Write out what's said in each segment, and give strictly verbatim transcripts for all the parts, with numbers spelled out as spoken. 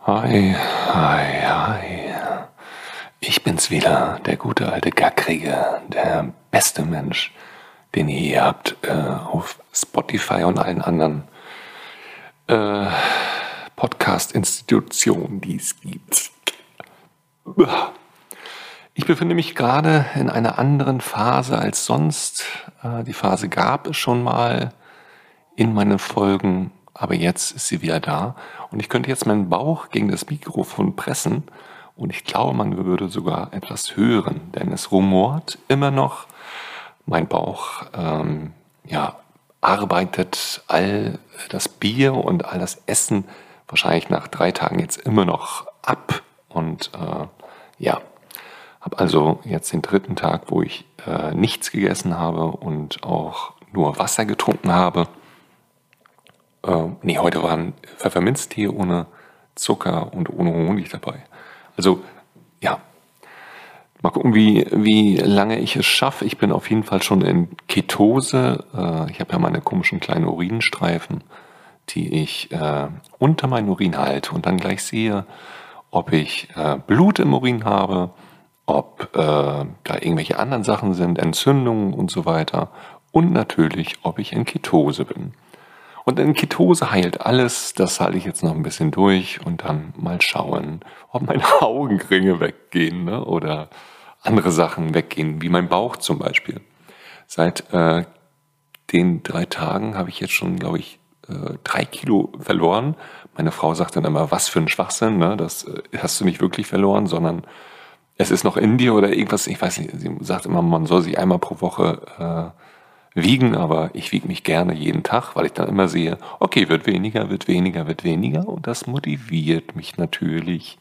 Hi, hi, hi. Ich bin's wieder, der gute alte Gackrige, der beste Mensch, den ihr hier habt, äh, auf Spotify und allen anderen äh, Podcast-Institutionen, die es gibt. Ich befinde mich gerade in einer anderen Phase als sonst. Äh, die Phase gab es schon mal in meinen Folgen, aber jetzt ist sie wieder da. Und ich könnte jetzt meinen Bauch gegen das Mikrofon pressen und ich glaube, man würde sogar etwas hören, denn es rumort immer noch. Mein Bauch ähm, ja, arbeitet all das Bier und all das Essen wahrscheinlich nach drei Tagen jetzt immer noch ab. Und äh, ja, habe also jetzt den dritten Tag, wo ich äh, nichts gegessen habe und auch nur Wasser getrunken habe. Äh, nee, heute war ein Pfefferminztee ohne Zucker und ohne Honig dabei. Also, ja, mal gucken, wie, wie lange ich es schaffe. Ich bin auf jeden Fall schon in Ketose. Äh, ich habe ja meine komischen kleinen Urinstreifen, die ich äh, unter meinen Urin halte und dann gleich sehe, ob ich äh, Blut im Urin habe, ob äh, da irgendwelche anderen Sachen sind, Entzündungen und so weiter. Und natürlich, ob ich in Ketose bin. Und in Ketose heilt alles, das halte ich jetzt noch ein bisschen durch und dann mal schauen, ob meine Augenringe weggehen, ne? Oder andere Sachen weggehen, wie mein Bauch zum Beispiel. Seit äh, den drei Tagen habe ich jetzt schon, glaube ich, äh, drei Kilo verloren. Meine Frau sagt dann immer, was für ein Schwachsinn, ne? Das äh, hast du nicht wirklich verloren, sondern es ist noch in dir oder irgendwas, ich weiß nicht, sie sagt immer, man soll sich einmal pro Woche äh, wiegen, aber ich wiege mich gerne jeden Tag, weil ich dann immer sehe, okay, wird weniger, wird weniger, wird weniger und das motiviert mich natürlich.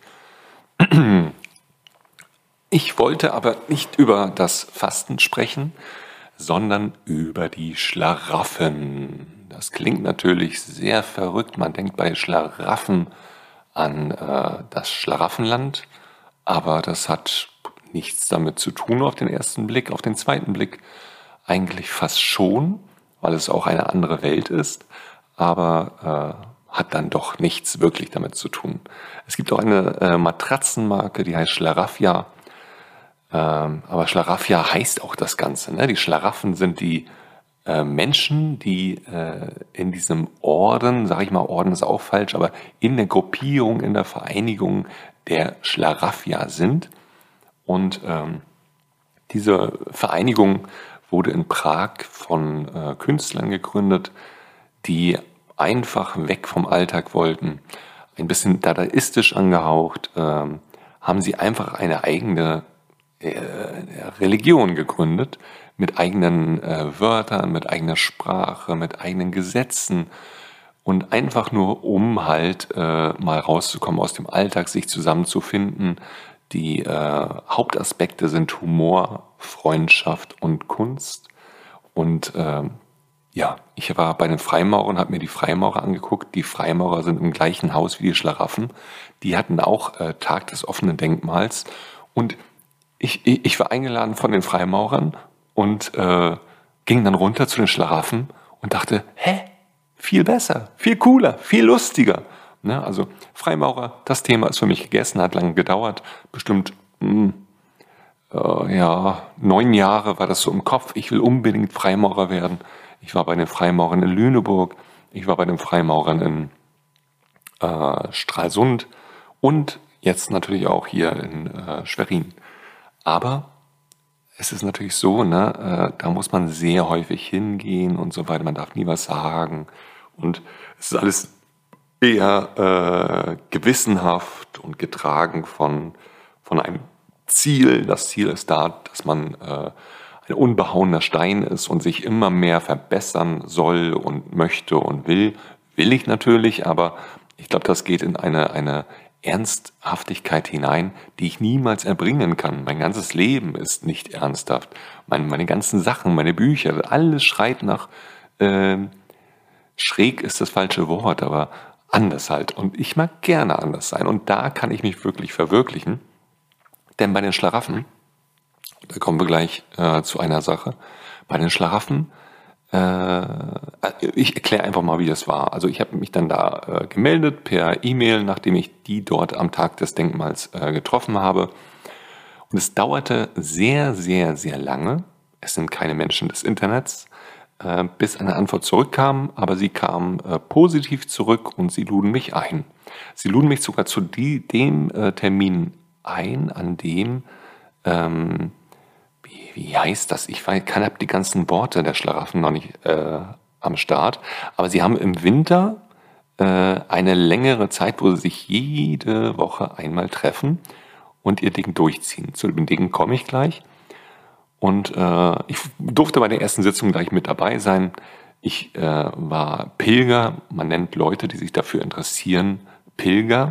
Ich wollte aber nicht über das Fasten sprechen, sondern über die Schlaraffen. Das klingt natürlich sehr verrückt, man denkt bei Schlaraffen an äh, das Schlaraffenland, aber das hat nichts damit zu tun auf den ersten Blick, auf den zweiten Blick eigentlich fast schon, weil es auch eine andere Welt ist, aber äh, hat dann doch nichts wirklich damit zu tun. Es gibt auch eine äh, Matratzenmarke, die heißt Schlaraffia, ähm, aber Schlaraffia heißt auch das Ganze, ne? Die Schlaraffen sind die äh, Menschen, die äh, in diesem Orden, sage ich mal, Orden ist auch falsch, aber in der Gruppierung, in der Vereinigung der Schlaraffia sind. Und ähm, diese Vereinigung wurde in Prag von äh, Künstlern gegründet, die einfach weg vom Alltag wollten, ein bisschen dadaistisch angehaucht, äh, haben sie einfach eine eigene äh, Religion gegründet, mit eigenen äh, Wörtern, mit eigener Sprache, mit eigenen Gesetzen und einfach nur, um halt äh, mal rauszukommen aus dem Alltag, sich zusammenzufinden. Die äh, Hauptaspekte sind Humor, Freundschaft und Kunst. Und ähm, ja, ich war bei den Freimaurern, habe mir die Freimaurer angeguckt. Die Freimaurer sind im gleichen Haus wie die Schlaraffen. Die hatten auch äh, Tag des offenen Denkmals. Und ich, ich, ich war eingeladen von den Freimaurern und äh, ging dann runter zu den Schlaraffen und dachte, hä, viel besser, viel cooler, viel lustiger. Ne, also Freimaurer, das Thema ist für mich gegessen, hat lange gedauert, bestimmt mh, äh, ja, neun Jahre war das so im Kopf, ich will unbedingt Freimaurer werden. Ich war bei den Freimaurern in Lüneburg, ich war bei den Freimaurern in äh, Stralsund und jetzt natürlich auch hier in äh, Schwerin. Aber es ist natürlich so, ne, äh, da muss man sehr häufig hingehen und so weiter, man darf nie was sagen und es ist alles eher äh, gewissenhaft und getragen von, von einem Ziel. Das Ziel ist da, dass man äh, ein unbehauener Stein ist und sich immer mehr verbessern soll und möchte und will. Will ich natürlich, aber ich glaube, das geht in eine, eine Ernsthaftigkeit hinein, die ich niemals erbringen kann. Mein ganzes Leben ist nicht ernsthaft. Meine, meine ganzen Sachen, meine Bücher, alles schreit nach, äh, schräg ist das falsche Wort, aber anders halt. Und ich mag gerne anders sein. Und da kann ich mich wirklich verwirklichen. Denn bei den Schlaraffen, da kommen wir gleich äh, zu einer Sache, bei den Schlaraffen Äh, ich erkläre einfach mal, wie das war. Also ich habe mich dann da äh, gemeldet per E-Mail, nachdem ich die dort am Tag des Denkmals äh, getroffen habe. Und es dauerte sehr, sehr, sehr lange. Es sind keine Menschen des Internets, äh, bis eine Antwort zurückkam. Aber sie kam äh, positiv zurück und sie luden mich ein. Sie luden mich sogar zu die, dem äh, Termin ein, an dem ähm, wie, wie heißt das? Ich weiß, kann hab die ganzen Worte der Schlaraffen noch nicht äh, am Start. Aber sie haben im Winter äh, eine längere Zeit, wo sie sich jede Woche einmal treffen und ihr Ding durchziehen. Zu dem Ding komme ich gleich. Und äh, ich durfte bei der ersten Sitzung gleich mit dabei sein. Ich äh, war Pilger. Man nennt Leute, die sich dafür interessieren, Pilger.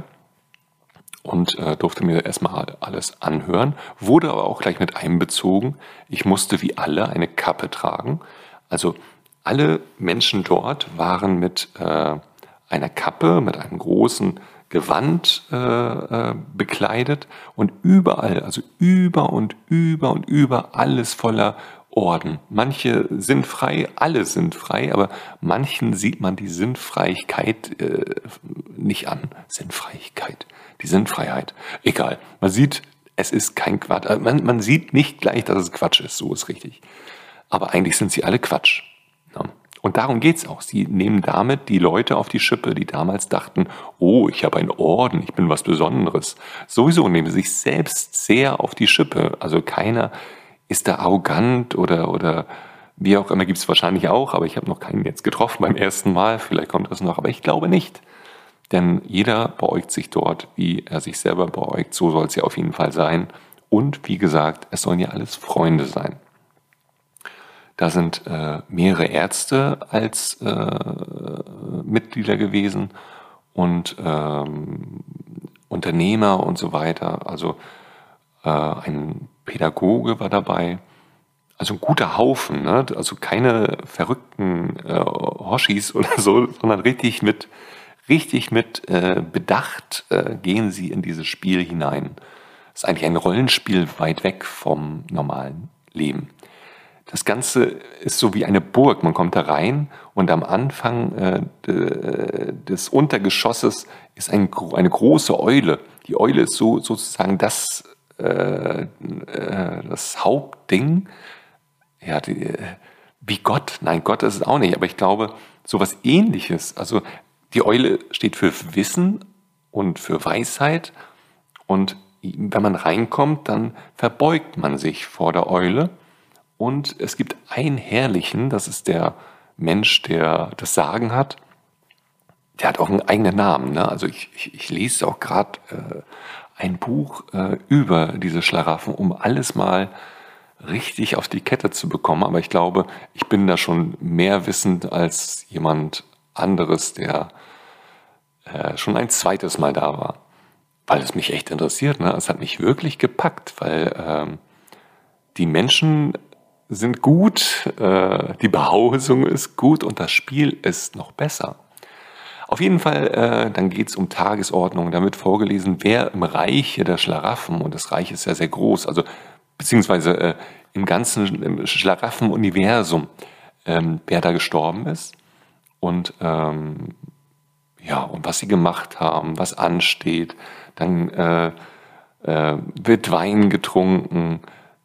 Und äh, durfte mir erstmal alles anhören, wurde aber auch gleich mit einbezogen. Ich musste wie alle eine Kappe tragen. Also alle Menschen dort waren mit äh, einer Kappe, mit einem großen Gewand äh, äh, bekleidet und überall, also über und über und über, alles voller Orden. Manche sind frei, alle sind frei, aber manchen sieht man die Sinnfreiheit äh, nicht an. Sinnfreiheit, die Sinnfreiheit. Egal, man sieht, es ist kein Quatsch. Man, man sieht nicht gleich, dass es Quatsch ist, so ist richtig. Aber eigentlich sind sie alle Quatsch. Ja. Und darum geht's auch. Sie nehmen damit die Leute auf die Schippe, die damals dachten, oh, ich habe einen Orden, ich bin was Besonderes. Sowieso nehmen sie sich selbst sehr auf die Schippe. Also keiner ist da arrogant oder, oder wie auch immer, gibt es wahrscheinlich auch, aber ich habe noch keinen jetzt getroffen beim ersten Mal, vielleicht kommt das noch, aber ich glaube nicht. Denn jeder beäugt sich dort, wie er sich selber beäugt, so soll es ja auf jeden Fall sein. Und wie gesagt, es sollen ja alles Freunde sein. Da sind äh, mehrere Ärzte als äh, Mitglieder gewesen und ähm, Unternehmer und so weiter. Also äh, ein Pädagoge war dabei. Also ein guter Haufen, ne? Also keine verrückten äh, Hoshis oder so, sondern richtig mit, richtig mit äh, Bedacht äh, gehen sie in dieses Spiel hinein. Das ist eigentlich ein Rollenspiel weit weg vom normalen Leben. Das Ganze ist so wie eine Burg. Man kommt da rein und am Anfang äh, des Untergeschosses ist ein, eine große Eule. Die Eule ist so sozusagen das, äh, das Hauptding. Ja, die, wie Gott. Nein, Gott ist es auch nicht. Aber ich glaube, sowas Ähnliches. Also die Eule steht für Wissen und für Weisheit. Und wenn man reinkommt, dann verbeugt man sich vor der Eule. Und es gibt einen Herrlichen, das ist der Mensch, der das Sagen hat. Der hat auch einen eigenen Namen. Ne? Also ich, ich, ich lese auch gerade äh, ein Buch äh, über diese Schlaraffen, um alles mal richtig auf die Kette zu bekommen. Aber ich glaube, ich bin da schon mehr wissend als jemand anderes, der äh, schon ein zweites Mal da war. Weil es mich echt interessiert. Ne? Es hat mich wirklich gepackt, weil ähm, die Menschen sind gut, äh, die Behausung ist gut und das Spiel ist noch besser. Auf jeden Fall, äh, dann geht es um Tagesordnung. Da wird vorgelesen, wer im Reiche der Schlaraffen, und das Reich ist ja sehr groß, also beziehungsweise äh, im ganzen im Schlaraffen-Universum, ähm, wer da gestorben ist und ähm, ja, und was sie gemacht haben, was ansteht. Dann äh, äh, wird Wein getrunken.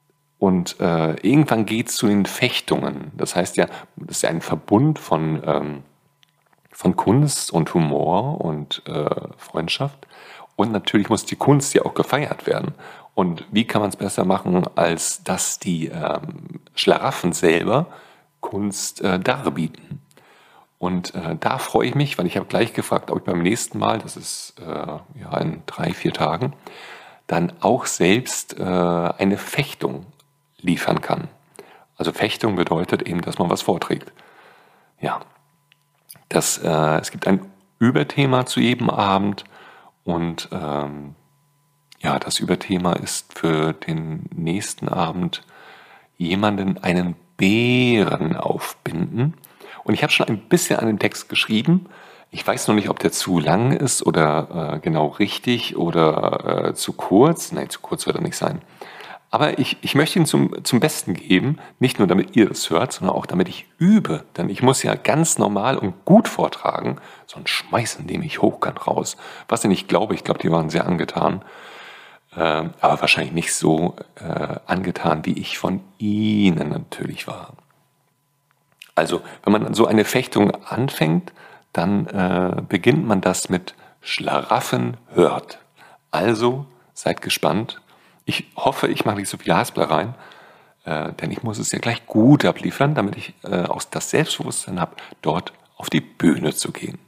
Und äh, irgendwann geht es zu den Fechtungen. Das heißt ja, das ist ja ein Verbund von, ähm, von Kunst und Humor und äh, Freundschaft. Und natürlich muss die Kunst ja auch gefeiert werden. Und wie kann man es besser machen, als dass die ähm, Schlaraffen selber Kunst äh, darbieten? Und äh, da freue ich mich, weil ich habe gleich gefragt, ob ich beim nächsten Mal, das ist äh, ja in drei, vier Tagen, dann auch selbst äh, eine Fechtung liefern kann. Also Fechtung bedeutet eben, dass man was vorträgt. Ja, das, äh, es gibt ein Überthema zu jedem Abend und ähm, ja, das Überthema ist für den nächsten Abend jemanden einen Bären aufbinden. Und ich habe schon ein bisschen an den Text geschrieben. Ich weiß noch nicht, ob der zu lang ist oder äh, genau richtig oder äh, zu kurz. Nein, zu kurz wird er nicht sein. Aber ich, ich möchte ihn zum, zum Besten geben, nicht nur damit ihr das hört, sondern auch damit ich übe. Denn ich muss ja ganz normal und gut vortragen, sonst schmeißen die mich hochkant raus. Was ich nicht glaube, ich glaube, die waren sehr angetan. Äh, aber wahrscheinlich nicht so äh, angetan, wie ich von ihnen natürlich war. Also, wenn man so eine Fechtung anfängt, dann äh, beginnt man das mit Schlaraffen hört. Also, seid gespannt. Ich hoffe, ich mache nicht so viel Haspel rein, äh, denn ich muss es ja gleich gut abliefern, damit ich äh, auch das Selbstbewusstsein habe, dort auf die Bühne zu gehen.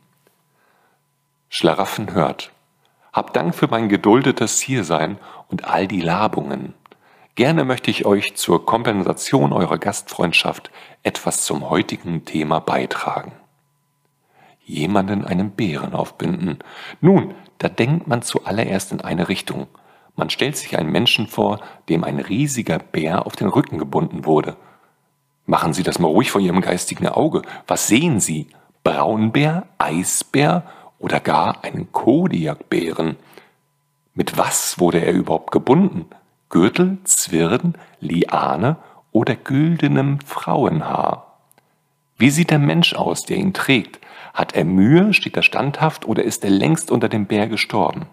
Schlaraffen hört. Hab Dank für mein geduldetes Hiersein und all die Labungen. Gerne möchte ich euch zur Kompensation eurer Gastfreundschaft etwas zum heutigen Thema beitragen. Jemanden einen Bären aufbinden. Nun, da denkt man zuallererst in eine Richtung. Man stellt sich einen Menschen vor, dem ein riesiger Bär auf den Rücken gebunden wurde. Machen Sie das mal ruhig vor Ihrem geistigen Auge. Was sehen Sie? Braunbär, Eisbär oder gar einen Kodiakbären? Mit was wurde er überhaupt gebunden? Gürtel, Zwirn, Liane oder güldenem Frauenhaar? Wie sieht der Mensch aus, der ihn trägt? Hat er Mühe, steht er standhaft oder ist er längst unter dem Bär gestorben?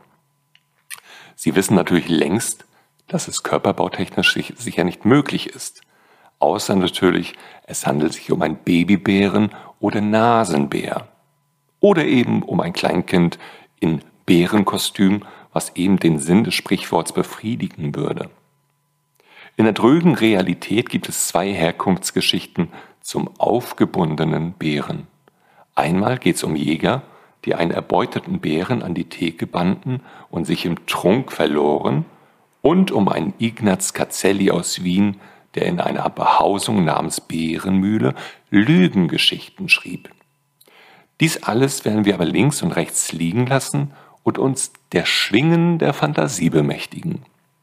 Sie wissen natürlich längst, dass es körperbautechnisch sicher nicht möglich ist. Außer natürlich, es handelt sich um einen Babybären oder Nasenbär. Oder eben um ein Kleinkind in Bärenkostüm, was eben den Sinn des Sprichworts befriedigen würde. In der drögen Realität gibt es zwei Herkunftsgeschichten zum aufgebundenen Bären. Einmal geht es um Jäger, die einen erbeuteten Bären an die Theke banden und sich im Trunk verloren, und um einen Ignaz Cazelli aus Wien, der in einer Behausung namens Bärenmühle Lügengeschichten schrieb. Dies alles werden wir aber links und rechts liegen lassen und uns der Schwingen der Fantasie bemächtigen.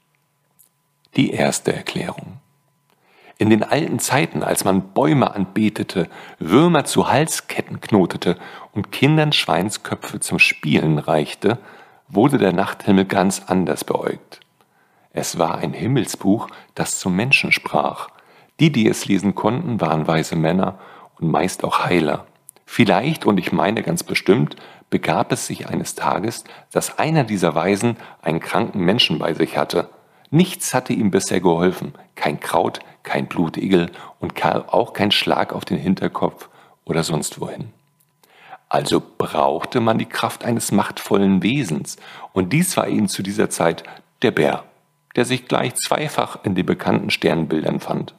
Die erste Erklärung. In den alten Zeiten, als man Bäume anbetete, Würmer zu Halsketten knotete und Kindern Schweinsköpfe zum Spielen reichte, wurde der Nachthimmel ganz anders beäugt. Es war ein Himmelsbuch, das zum Menschen sprach. Die, die es lesen konnten, waren weise Männer und meist auch Heiler. Vielleicht, und ich meine ganz bestimmt, begab es sich eines Tages, dass einer dieser Weisen einen kranken Menschen bei sich hatte. Nichts hatte ihm bisher geholfen, kein Kraut, kein Blutegel und auch kein Schlag auf den Hinterkopf oder sonst wohin. Also brauchte man die Kraft eines machtvollen Wesens, und dies war eben zu dieser Zeit der Bär, der sich gleich zweifach in den bekannten Sternbildern fand.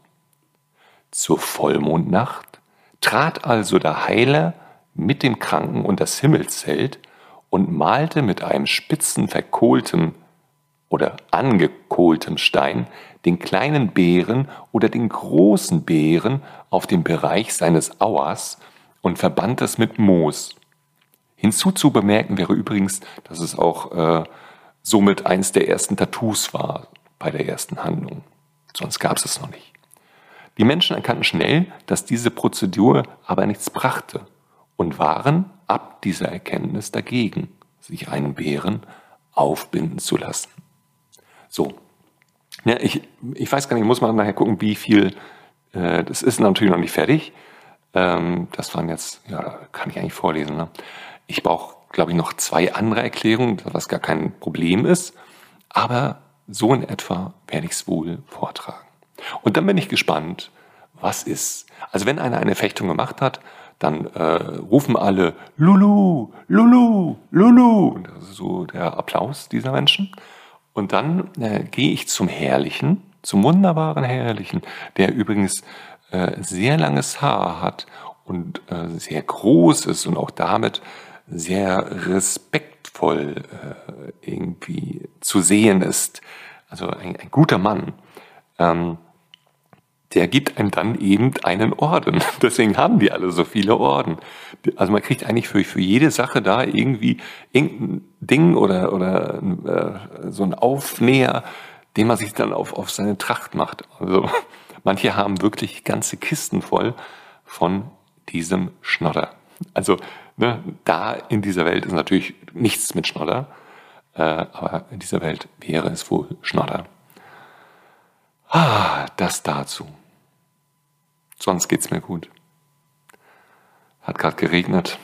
Zur Vollmondnacht trat also der Heiler mit dem Kranken unter das Himmelszelt und malte mit einem spitzen, verkohlten oder angekohltem Stein den kleinen Bären oder den großen Bären auf dem Bereich seines Auers und verband es mit Moos. Hinzu zu bemerken wäre übrigens, dass es auch äh, somit eins der ersten Tattoos war bei der ersten Handlung. Sonst gab es es noch nicht. Die Menschen erkannten schnell, dass diese Prozedur aber nichts brachte und waren ab dieser Erkenntnis dagegen, sich einen Bären aufbinden zu lassen. So, ja, ich, ich weiß gar nicht, muss man nachher gucken, wie viel, äh, das ist natürlich noch nicht fertig. Ähm, das waren jetzt, ja, kann ich eigentlich vorlesen. Ne? Ich brauche, glaube ich, noch zwei andere Erklärungen, was gar kein Problem ist. Aber so in etwa werde ich es wohl vortragen. Und dann bin ich gespannt, was ist. Also wenn einer eine Fechtung gemacht hat, dann äh, rufen alle Lulu, Lulu, Lulu. Das ist so der Applaus dieser Menschen. Und dann äh, gehe ich zum Herrlichen, zum wunderbaren Herrlichen, der übrigens äh, sehr langes Haar hat und äh, sehr groß ist und auch damit sehr respektvoll äh, irgendwie zu sehen ist. Also ein, ein guter Mann. Ähm, der gibt einem dann eben einen Orden. Deswegen haben die alle so viele Orden. Also man kriegt eigentlich für, für jede Sache da irgendwie irgendein Ding oder, oder äh, so ein Aufnäher, den man sich dann auf, auf seine Tracht macht. Also manche haben wirklich ganze Kisten voll von diesem Schnodder. Also ne, da in dieser Welt ist natürlich nichts mit Schnodder, äh, aber in dieser Welt wäre es wohl Schnodder. Ah, das dazu. Sonst geht's mir gut. Hat gerade geregnet.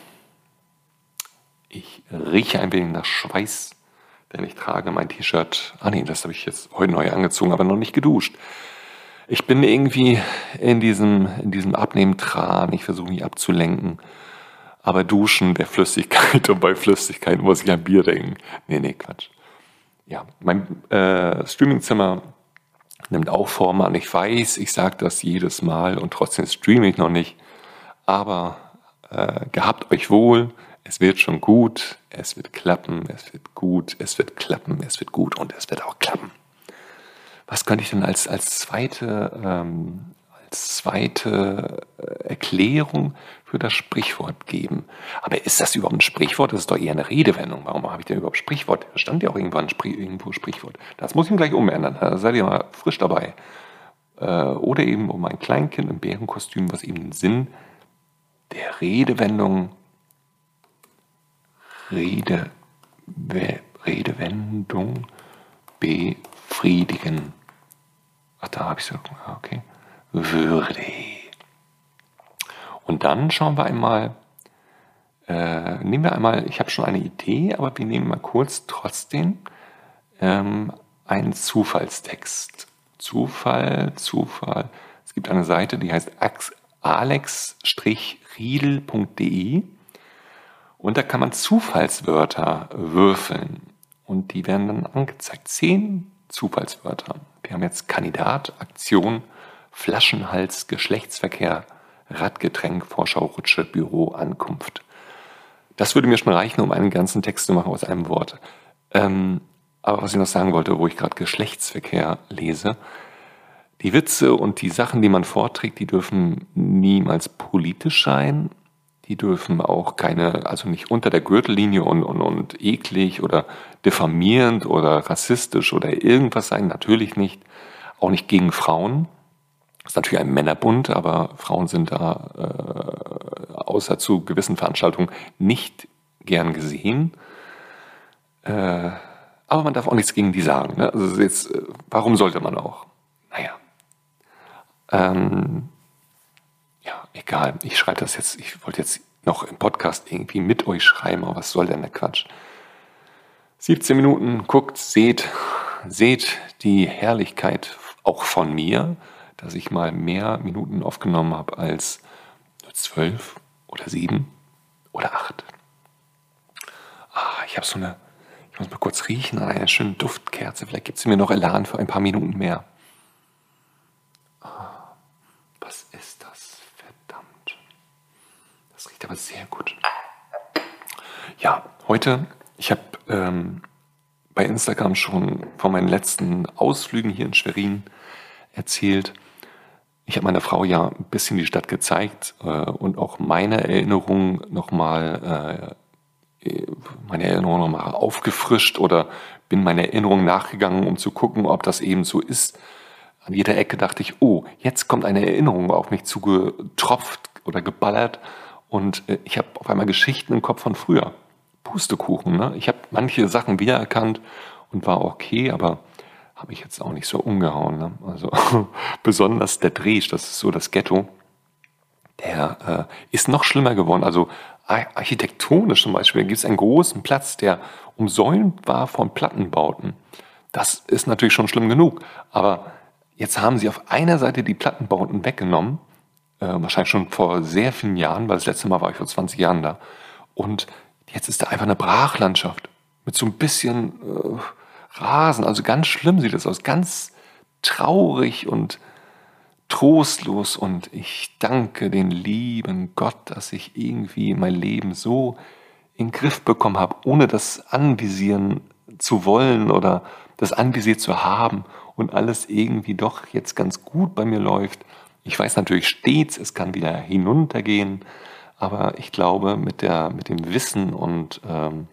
Ich rieche ein wenig nach Schweiß, denn ich trage mein T-Shirt. Ah nee, das habe ich jetzt heute neu angezogen, aber noch nicht geduscht. Ich bin irgendwie in diesem, in diesem Abnehmtran. Ich versuche mich abzulenken. Aber duschen wäre Flüssigkeit und bei Flüssigkeit muss ich an Bier denken. Nee, nee, Quatsch. Ja, mein äh, Streamingzimmer nimmt auch Form an. Ich weiß, ich sage das jedes Mal und trotzdem streame ich noch nicht. Aber äh, gehabt euch wohl. Es wird schon gut. Es wird klappen. Es wird gut. Es wird klappen. Es wird gut und es wird auch klappen. Was könnte ich denn als, als zweite, ähm, als zweite Erklärung für das Sprichwort geben? Aber ist das überhaupt ein Sprichwort? Das ist doch eher eine Redewendung. Warum habe ich denn überhaupt Sprichwort? Da stand ja auch irgendwann Spr- irgendwo Sprichwort. Das muss ich gleich umändern. Da seid ihr mal frisch dabei. Äh, oder eben um ein Kleinkind im Bärenkostüm, was eben den Sinn der Redewendung Rede, We, Redewendung befriedigen. Ach, da habe ich so, okay. Würde. Und dann schauen wir einmal, äh, nehmen wir einmal, ich habe schon eine Idee, aber wir nehmen mal kurz trotzdem ähm, einen Zufallstext. Zufall, Zufall. Es gibt eine Seite, die heißt alex riedel punkt de und da kann man Zufallswörter würfeln und die werden dann angezeigt. Zehn Zufallswörter. Wir haben jetzt Kandidat, Aktion, Flaschenhals, Geschlechtsverkehr, Radgetränk, Vorschau, Rutsche, Büro, Ankunft. Das würde mir schon reichen, um einen ganzen Text zu machen aus einem Wort. Ähm, aber was ich noch sagen wollte, wo ich gerade Geschlechtsverkehr lese, die Witze und die Sachen, die man vorträgt, die dürfen niemals politisch sein. Die dürfen auch keine, also nicht unter der Gürtellinie und, und, und eklig oder diffamierend oder rassistisch oder irgendwas sein, natürlich nicht. Auch nicht gegen Frauen. Das ist natürlich ein Männerbund, aber Frauen sind da äh, außer zu gewissen Veranstaltungen nicht gern gesehen. Äh, aber man darf auch nichts gegen die sagen. Ne? Also jetzt, äh, warum sollte man auch? Naja. Ähm, ja, egal. Ich schreibe das jetzt, ich wollte jetzt noch im Podcast irgendwie mit euch schreiben, aber was soll denn der Quatsch? siebzehn Minuten, guckt, seht, seht die Herrlichkeit auch von mir, dass ich mal mehr Minuten aufgenommen habe als zwölf oder sieben oder acht. Ah, ich habe so eine, ich muss mal kurz riechen an einer schönen Duftkerze. Vielleicht gibt es mir noch Elan für ein paar Minuten mehr. Ah, was ist das? Verdammt. Das riecht aber sehr gut. Ja, heute, ich habe ähm, bei Instagram schon von meinen letzten Ausflügen hier in Schwerin erzählt. Ich habe meiner Frau ja ein bisschen die Stadt gezeigt äh, und auch meine Erinnerungen nochmal, äh, meine Erinnerungen nochmal aufgefrischt oder bin meiner Erinnerung nachgegangen, um zu gucken, ob das eben so ist. An jeder Ecke dachte ich, oh, jetzt kommt eine Erinnerung auf mich zugetropft oder geballert und äh, ich habe auf einmal Geschichten im Kopf von früher. Pustekuchen, ne? Ich habe manche Sachen wiedererkannt und war okay, aber habe ich jetzt auch nicht so umgehauen. Ne? Also besonders der Dresch, das ist so das Ghetto, der äh, ist noch schlimmer geworden. Also architektonisch zum Beispiel gibt es einen großen Platz, der umsäumt war von Plattenbauten. Das ist natürlich schon schlimm genug. Aber jetzt haben sie auf einer Seite die Plattenbauten weggenommen, äh, wahrscheinlich schon vor sehr vielen Jahren, weil das letzte Mal war ich vor zwanzig Jahren da. Und jetzt ist da einfach eine Brachlandschaft mit so ein bisschen äh, Rasen. Also ganz schlimm sieht das aus. Ganz traurig und trostlos. Und ich danke den lieben Gott, dass ich irgendwie mein Leben so in den Griff bekommen habe, ohne das anvisieren zu wollen oder das anvisiert zu haben und alles irgendwie doch jetzt ganz gut bei mir läuft. Ich weiß natürlich stets, es kann wieder hinuntergehen, aber ich glaube, mit, der, mit dem Wissen und ähm,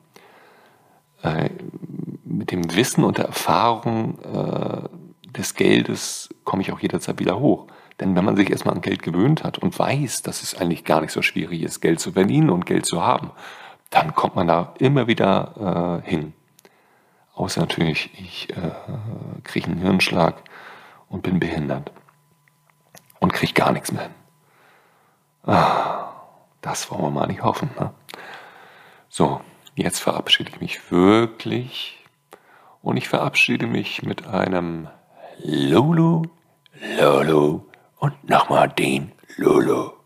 äh, mit dem Wissen und der Erfahrung äh, des Geldes komme ich auch jederzeit wieder hoch. Denn wenn man sich erstmal an Geld gewöhnt hat und weiß, dass es eigentlich gar nicht so schwierig ist, Geld zu verdienen und Geld zu haben, dann kommt man da immer wieder äh, hin. Außer natürlich, ich äh, kriege einen Hirnschlag und bin behindert und kriege gar nichts mehr hin. Ah, das wollen wir mal nicht hoffen, ne? So, jetzt verabschiede ich mich wirklich und ich verabschiede mich mit einem Lulu, Lolo und nochmal den Lolo.